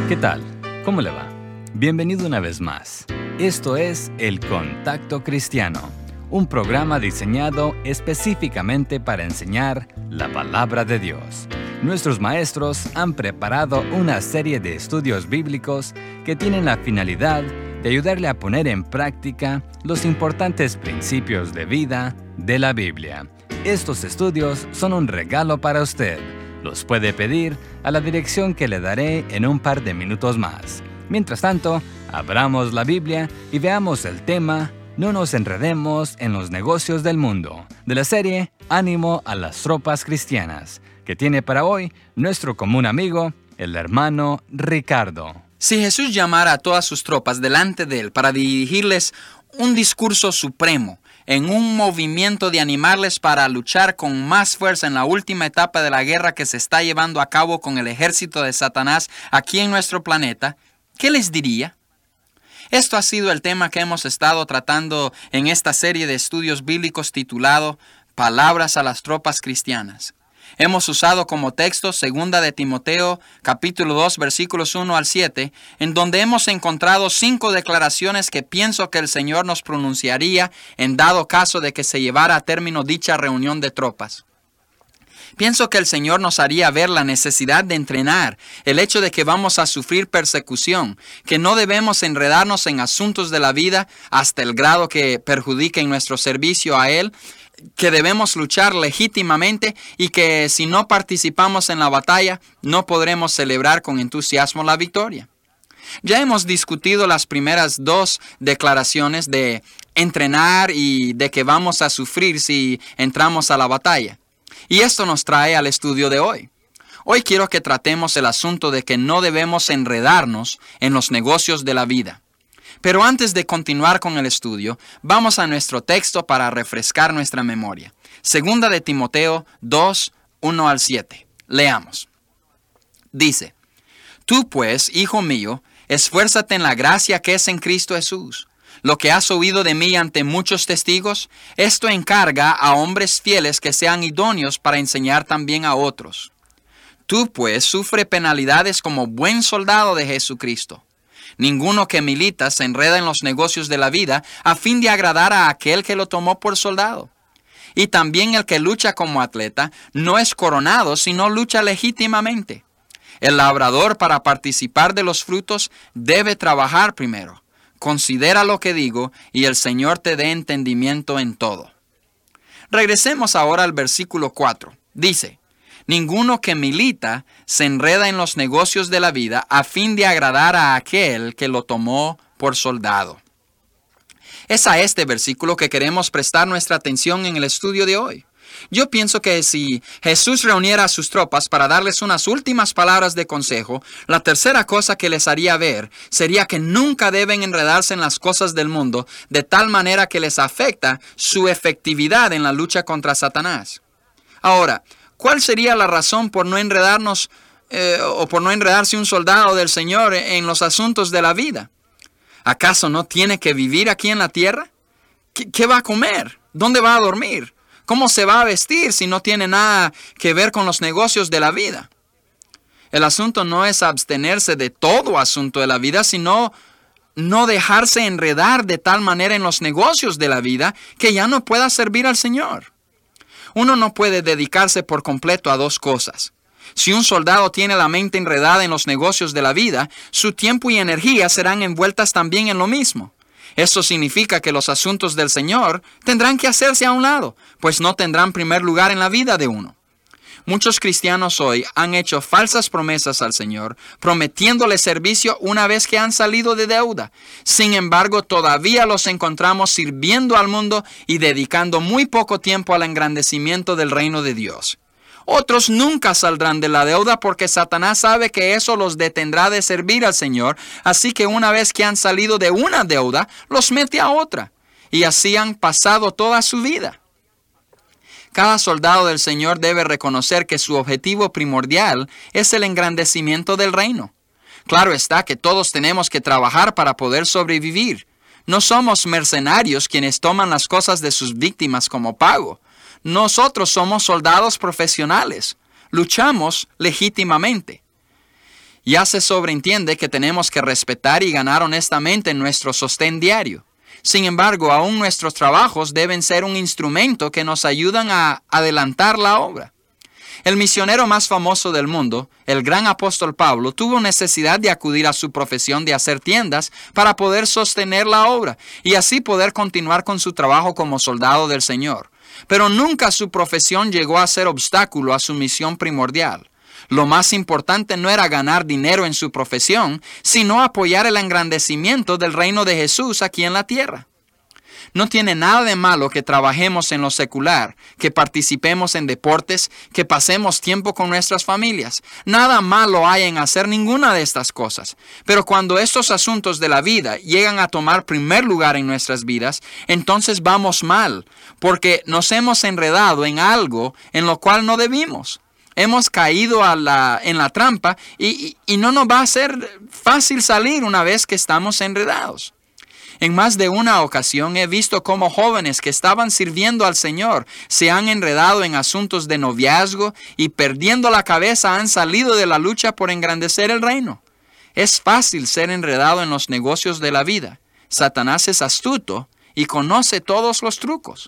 ¿Qué tal? ¿Cómo le va? Bienvenido una vez más. Esto es El Contacto Cristiano, un programa diseñado específicamente para enseñar la palabra de Dios. Nuestros maestros han preparado una serie de estudios bíblicos que tienen la finalidad de ayudarle a poner en práctica los importantes principios de vida de la Biblia. Estos estudios son un regalo para usted. Los puede pedir a la dirección que le daré en un par de minutos más. Mientras tanto, abramos la Biblia y veamos el tema No nos enredemos en los negocios del mundo, de la serie Ánimo a las tropas cristianas, que tiene para hoy nuestro común amigo, el hermano Ricardo. Si Jesús llamara a todas sus tropas delante de él para dirigirles un discurso supremo, en un movimiento de animarles para luchar con más fuerza en la última etapa de la guerra que se está llevando a cabo con el ejército de Satanás aquí en nuestro planeta, ¿qué les diría? Esto ha sido el tema que hemos estado tratando en esta serie de estudios bíblicos titulado Palabras a las tropas cristianas. Hemos usado como texto 2 de Timoteo, capítulo 2, versículos 1 al 7, en donde hemos encontrado 5 declaraciones que pienso que el Señor nos pronunciaría en dado caso de que se llevara a término dicha reunión de tropas. Pienso que el Señor nos haría ver la necesidad de entrenar, el hecho de que vamos a sufrir persecución, que no debemos enredarnos en asuntos de la vida hasta el grado que perjudiquen nuestro servicio a Él, que debemos luchar legítimamente y que si no participamos en la batalla, no podremos celebrar con entusiasmo la victoria. Ya hemos discutido las primeras 2 declaraciones de entrenar y de que vamos a sufrir si entramos a la batalla. Y esto nos trae al estudio de hoy. Hoy quiero que tratemos el asunto de que no debemos enredarnos en los negocios de la vida. Pero antes de continuar con el estudio, vamos a nuestro texto para refrescar nuestra memoria. 2 de Timoteo 2, 1 al 7. Leamos. Dice: Tú pues, hijo mío, esfuérzate en la gracia que es en Cristo Jesús. Lo que has oído de mí ante muchos testigos, esto encarga a hombres fieles que sean idóneos para enseñar también a otros. Tú pues sufre penalidades como buen soldado de Jesucristo. Ninguno que milita se enreda en los negocios de la vida a fin de agradar a aquel que lo tomó por soldado. Y también el que lucha como atleta no es coronado, sino lucha legítimamente. El labrador, para participar de los frutos, debe trabajar primero. Considera lo que digo, y el Señor te dé entendimiento en todo. Regresemos ahora al versículo 4. Dice: Ninguno que milita se enreda en los negocios de la vida a fin de agradar a aquel que lo tomó por soldado. Es a este versículo que queremos prestar nuestra atención en el estudio de hoy. Yo pienso que si Jesús reuniera a sus tropas para darles unas últimas palabras de consejo, la tercera cosa que les haría ver sería que nunca deben enredarse en las cosas del mundo de tal manera que les afecta su efectividad en la lucha contra Satanás. Ahora, ¿cuál sería la razón por no enredarnos o por no enredarse un soldado del Señor en los asuntos de la vida? ¿Acaso no tiene que vivir aquí en la tierra? ¿Qué va a comer? ¿Dónde va a dormir? ¿Cómo se va a vestir si no tiene nada que ver con los negocios de la vida? El asunto no es abstenerse de todo asunto de la vida, sino no dejarse enredar de tal manera en los negocios de la vida que ya no pueda servir al Señor. Uno no puede dedicarse por completo a 2 cosas. Si un soldado tiene la mente enredada en los negocios de la vida, su tiempo y energía serán envueltas también en lo mismo. Eso significa que los asuntos del Señor tendrán que hacerse a un lado, pues no tendrán primer lugar en la vida de uno. Muchos cristianos hoy han hecho falsas promesas al Señor, prometiéndole servicio una vez que han salido de deuda. Sin embargo, todavía los encontramos sirviendo al mundo y dedicando muy poco tiempo al engrandecimiento del reino de Dios. Otros nunca saldrán de la deuda porque Satanás sabe que eso los detendrá de servir al Señor, así que una vez que han salido de una deuda, los mete a otra, y así han pasado toda su vida. Cada soldado del Señor debe reconocer que su objetivo primordial es el engrandecimiento del reino. Claro está que todos tenemos que trabajar para poder sobrevivir. No somos mercenarios quienes toman las cosas de sus víctimas como pago. Nosotros somos soldados profesionales. Luchamos legítimamente. Ya se sobreentiende que tenemos que respetar y ganar honestamente nuestro sostén diario. Sin embargo, aún nuestros trabajos deben ser un instrumento que nos ayudan a adelantar la obra. El misionero más famoso del mundo, el gran apóstol Pablo, tuvo necesidad de acudir a su profesión de hacer tiendas para poder sostener la obra y así poder continuar con su trabajo como soldado del Señor. Pero nunca su profesión llegó a ser obstáculo a su misión primordial. Lo más importante no era ganar dinero en su profesión, sino apoyar el engrandecimiento del reino de Jesús aquí en la tierra. No tiene nada de malo que trabajemos en lo secular, que participemos en deportes, que pasemos tiempo con nuestras familias. Nada malo hay en hacer ninguna de estas cosas. Pero cuando estos asuntos de la vida llegan a tomar primer lugar en nuestras vidas, entonces vamos mal, porque nos hemos enredado en algo en lo cual no debimos. Hemos caído en la trampa y no nos va a ser fácil salir una vez que estamos enredados. En más de una ocasión he visto cómo jóvenes que estaban sirviendo al Señor se han enredado en asuntos de noviazgo y perdiendo la cabeza han salido de la lucha por engrandecer el reino. Es fácil ser enredado en los negocios de la vida. Satanás es astuto y conoce todos los trucos.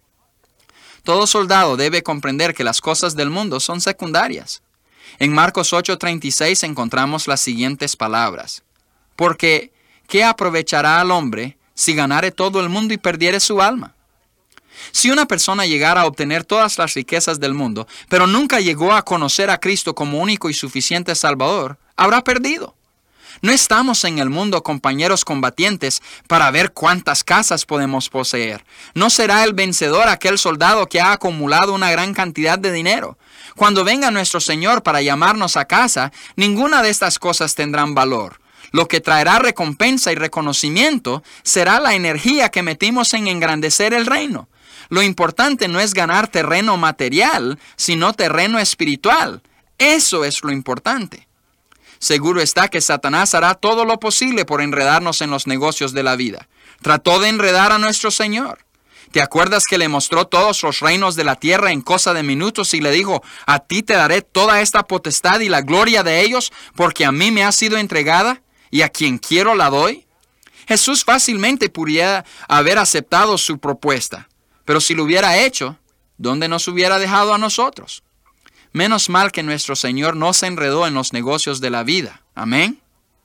Todo soldado debe comprender que las cosas del mundo son secundarias. En Marcos 8:36 encontramos las siguientes palabras. Porque, ¿qué aprovechará al hombre si ganare todo el mundo y perdiere su alma? Si una persona llegara a obtener todas las riquezas del mundo, pero nunca llegó a conocer a Cristo como único y suficiente Salvador, habrá perdido. No estamos en el mundo, compañeros combatientes, para ver cuántas casas podemos poseer. No será el vencedor aquel soldado que ha acumulado una gran cantidad de dinero. Cuando venga nuestro Señor para llamarnos a casa, ninguna de estas cosas tendrán valor. Lo que traerá recompensa y reconocimiento será la energía que metimos en engrandecer el reino. Lo importante no es ganar terreno material, sino terreno espiritual. Eso es lo importante. Seguro está que Satanás hará todo lo posible por enredarnos en los negocios de la vida. Trató de enredar a nuestro Señor. ¿Te acuerdas que le mostró todos los reinos de la tierra en cosa de minutos y le dijo, a ti te daré toda esta potestad y la gloria de ellos, porque a mí me ha sido entregada, y a quien quiero la doy? Jesús fácilmente podría haber aceptado su propuesta, pero si lo hubiera hecho, ¿dónde nos hubiera dejado a nosotros? Menos mal que nuestro Señor no se enredó en los negocios de la vida. Amén.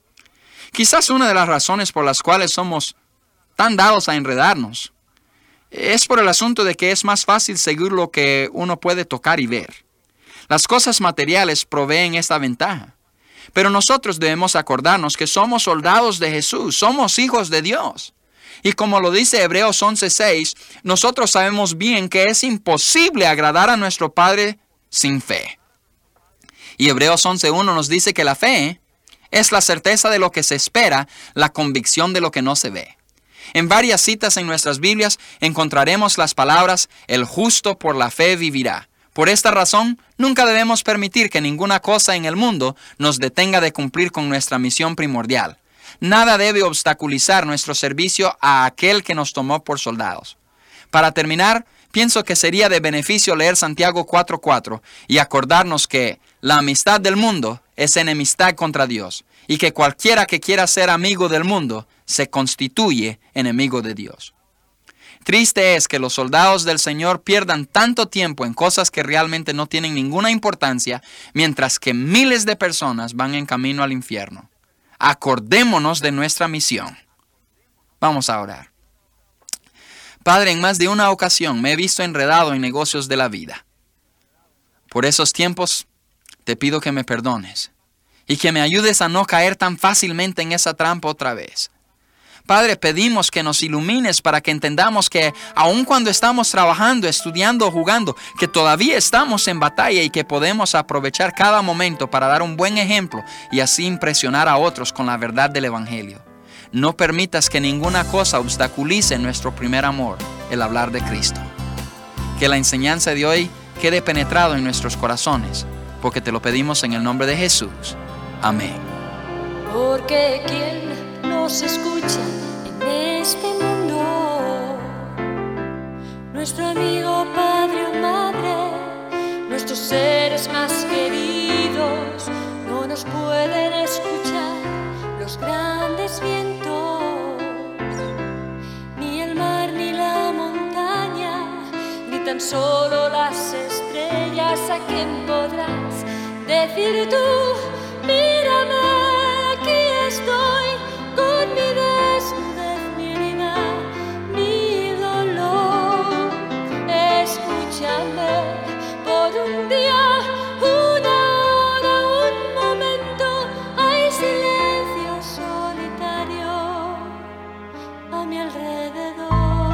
Quizás una de las razones por las cuales somos tan dados a enredarnos es por el asunto de que es más fácil seguir lo que uno puede tocar y ver. Las cosas materiales proveen esta ventaja. Pero nosotros debemos acordarnos que somos soldados de Jesús, somos hijos de Dios. Y como lo dice Hebreos 11:6, nosotros sabemos bien que es imposible agradar a nuestro Padre sin fe. Y Hebreos 11:1 nos dice que la fe es la certeza de lo que se espera, la convicción de lo que no se ve. En varias citas en nuestras Biblias encontraremos las palabras, el justo por la fe vivirá. Por esta razón, nunca debemos permitir que ninguna cosa en el mundo nos detenga de cumplir con nuestra misión primordial. Nada debe obstaculizar nuestro servicio a aquel que nos tomó por soldados. Para terminar, pienso que sería de beneficio leer Santiago 4:4 y acordarnos que la amistad del mundo es enemistad contra Dios y que cualquiera que quiera ser amigo del mundo se constituye enemigo de Dios. Triste es que los soldados del Señor pierdan tanto tiempo en cosas que realmente no tienen ninguna importancia, mientras que miles de personas van en camino al infierno. Acordémonos de nuestra misión. Vamos a orar. Padre, en más de una ocasión me he visto enredado en negocios de la vida. Por esos tiempos, te pido que me perdones y que me ayudes a no caer tan fácilmente en esa trampa otra vez. Padre, pedimos que nos ilumines para que entendamos que aun cuando estamos trabajando, estudiando o jugando, que todavía estamos en batalla y que podemos aprovechar cada momento para dar un buen ejemplo y así impresionar a otros con la verdad del Evangelio. No permitas que ninguna cosa obstaculice nuestro primer amor, el hablar de Cristo. Que la enseñanza de hoy quede penetrado en nuestros corazones, porque te lo pedimos en el nombre de Jesús. Amén. Porque quien nos escucha en este mundo, nuestro amigo, padre o madre, nuestros seres más queridos, no nos pueden tan solo las estrellas. ¿A quién podrás decir tú? Mírame, aquí estoy, con mi desnudez, mi herida, mi dolor. Escúchame por un día, una hora, un momento. Hay silencio solitario a mi alrededor.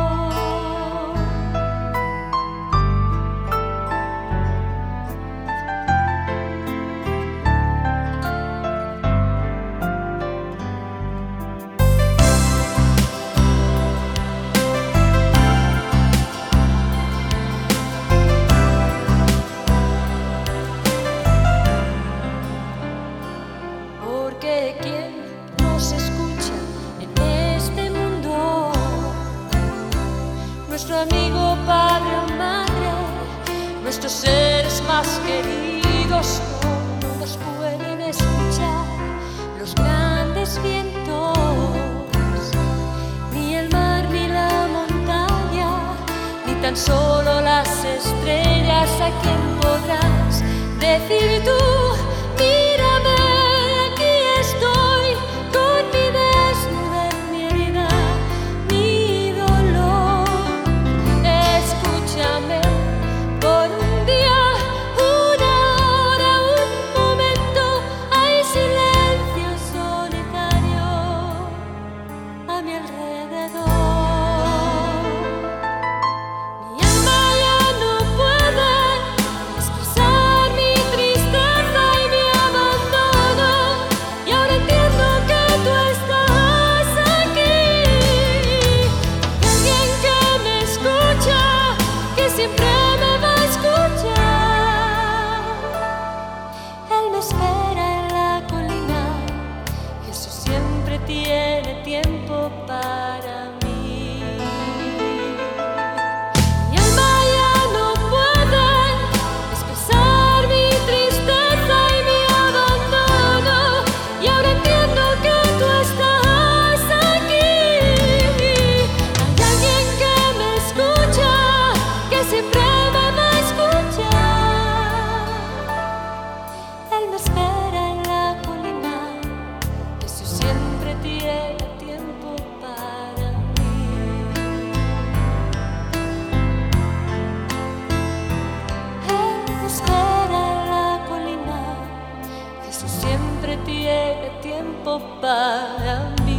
Porque ¿quién nos escucha en este mundo? Nuestro amigo, padre o madre, nuestros seres más queridos no nos pueden escuchar. Los grandes vientos, ni el mar ni la montaña, ni tan solo las estrellas. ¿A quién podrás decir tú? Mírame, aquí estoy, con mi desnudez, mi herida, mi dolor. Escúchame por un día, una hora, un momento. Hay silencio solitario a mi alrededor. Mi alma ya no puede expresar mi tristeza y mi abandono, y ahora entiendo que tú estás aquí. Hay alguien que me escucha, que siempre me va a escuchar. Él me espera en la colina. Jesús siempre tiene tiempo para mí. Mi alma ya no puede expresar mi tristeza y mi abandono, y ahora entiendo que tú estás aquí. Hay alguien que me escucha, que siempre me va a escuchar. Él me espera en la colina. Jesús siempre tiene tiempo para mí. Él me espera en la colina. Jesús siempre tiene tiempo para mí.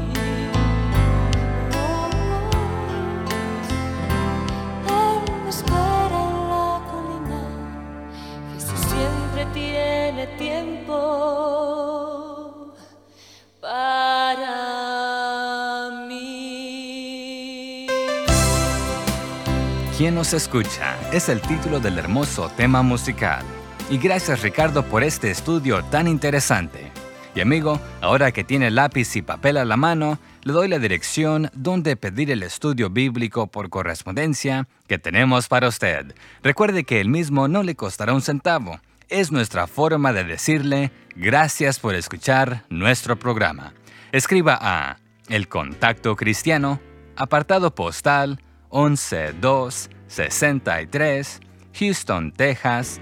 Él me espera en la colina. Jesús siempre tiene tiempo para mí. ¿Quién nos escucha? Es el título del hermoso tema musical. Y gracias, Ricardo, por este estudio tan interesante. Y amigo, ahora que tiene lápiz y papel a la mano, le doy la dirección donde pedir el estudio bíblico por correspondencia que tenemos para usted. Recuerde que el mismo no le costará un centavo. Es nuestra forma de decirle gracias por escuchar nuestro programa. Escriba a El Contacto Cristiano, apartado postal 11263, Houston, Texas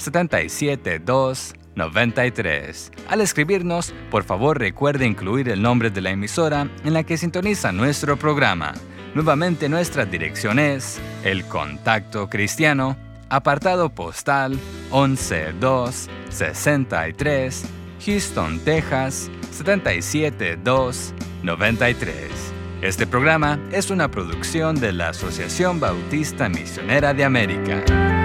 77293. Al escribirnos, por favor recuerde incluir el nombre de la emisora en la que sintoniza nuestro programa. Nuevamente nuestra dirección es El Contacto Cristiano, apartado postal 11263, Houston, Texas 77293. Este programa es una producción de la Asociación Bautista Misionera de América.